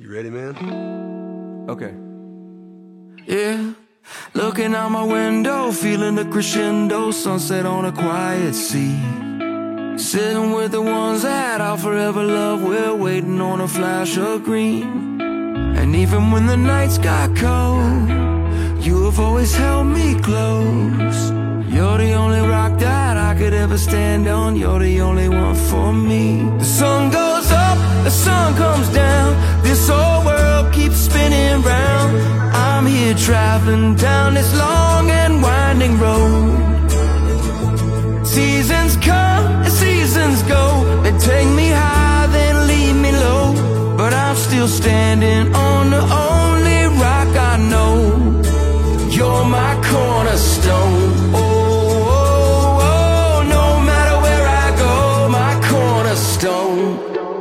You ready, man? Okay. Yeah, looking out my window, feeling the crescendo, sunset on a quiet sea. Sitting with the ones that I'll forever love, we're waiting on a flash of green. And even when the nights got cold, you have always held me close. You're the only rock that I could ever stand on, you're the only one for me. The sun goes up, the sun comes down, this whole world keeps spinning round. I'm here traveling down this long and winding road. Seasons come and seasons go, they take me high then leave me low. But I'm still standing on the only rock I know. You're my cornerstone. Oh, oh, oh, no matter where I go, my cornerstone.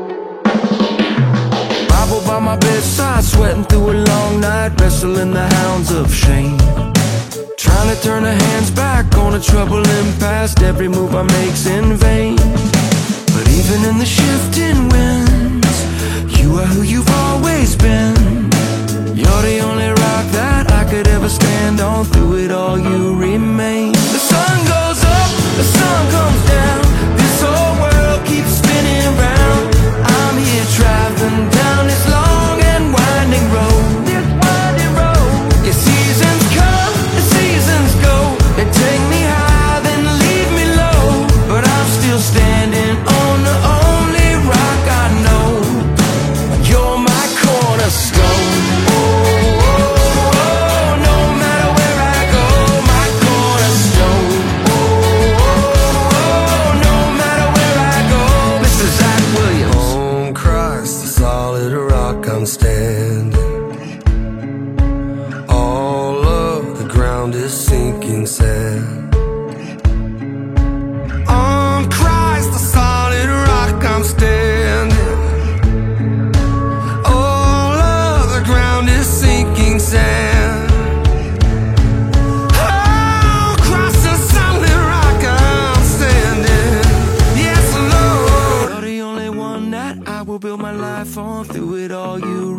Bible by my bedside, sweating through a long night, wrestling the hounds of shame. Trying to turn the hands back on a troubling past, every move I make's in vain. But even in the shifting winds, you are who you've always been. You're the only rock that I could ever stand on, through it all you remain. The sun goes up, the sun comes down, this whole world keeps spinning round. I'm here traveling down this long and winding road. This winding road. Yeah, seasons come and seasons go, they take me high then leave me low. But I'm still standing on the only rock I know. You're my cornerstone. Oh, oh, oh, no matter where I go, my cornerstone. Oh, oh, oh, no matter where I go, Mr. Zach Williams. On Christ, the solid rock I'm standing. All of the ground is sinking sand. On Christ, the solid rock I'm standing. All of the ground is sinking sand. Oh, Christ, the solid rock I'm standing. Yes, Lord. You're the only one that I will build my life on, through it all you